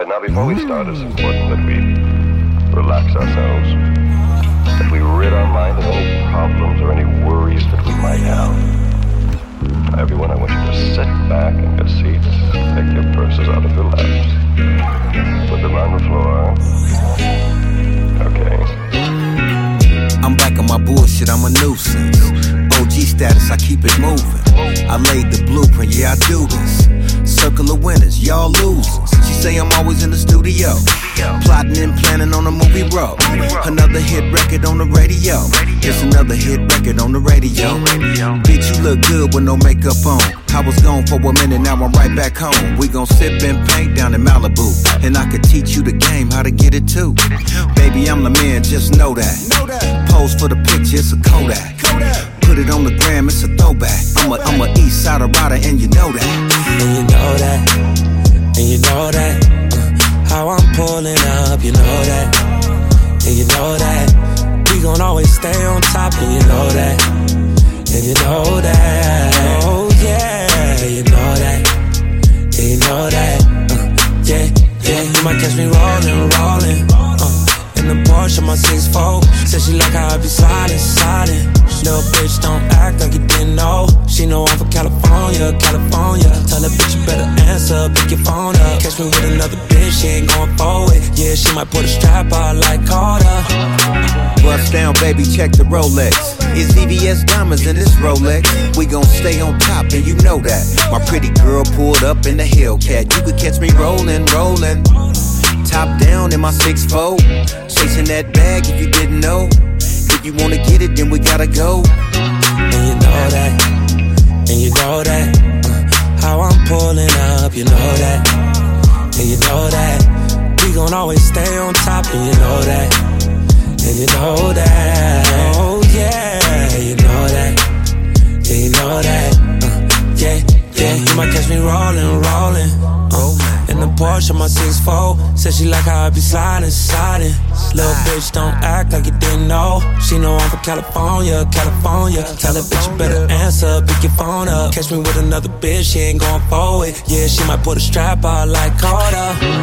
Now, before we start, it's important that we relax ourselves, that we rid our mind of any problems or any worries that we might have. Now, everyone, I want you to sit back in your seats, take your purses out of your laps, put them on the floor. Okay. I'm back on my bullshit, I'm a nuisance. OG status, I keep it moving. I laid the blueprint, yeah, I do this. Circle of winners, y'all losers. She say I'm always in the studio, plotting and planning on a movie road. Another hit record on the radio. It's another hit record on the radio. Bitch, you look good with no makeup on. I was gone for a minute, now I'm right back home. We gon' sip and paint down in Malibu, and I could teach you the game, how to get it too. Baby, I'm the man, just know that. Pose for the picture, it's a Kodak. Put it on the gram, it's a throwback. I'm a East Side rider, and you know that. And you know that, and you know that. How I'm pulling up, you know that, and you know that. We gon' always stay on top, and you know that, and you know that. Oh yeah, you know that, and you know that. Yeah, yeah, you might catch me rolling. In the Porsche, my 6'4". Said she like how I be sliding. Little bitch, don't act like you didn't know. She know I'm from California. Tell her bitch you better answer, pick your phone up. Catch me with another bitch, she ain't going forward. Yeah, she might put a strap out like Carter. Bust down, baby, check the Rolex. It's VVS diamonds in this Rolex. We gon' stay on top, and you know that. My pretty girl pulled up in the Hellcat. You could catch me rolling. Top down in my 6'4", chasing that bag if you didn't know. If you wanna get it, then we gotta go. And you know that, and you know that. How I'm pulling up, you know that, and you know that. We gon' always stay on top, and you know that, and you know that. Oh yeah, you know that, yeah, you know that. Yeah, you might catch me rolling. In the Porsche, my 6'4". Said she like how I be sliding. Little bitch, don't act like you didn't know. She know I'm from California. Tell her bitch you better answer, pick your phone up. Catch me with another bitch, she ain't going forward. Yeah, she might put a strap out like Carter.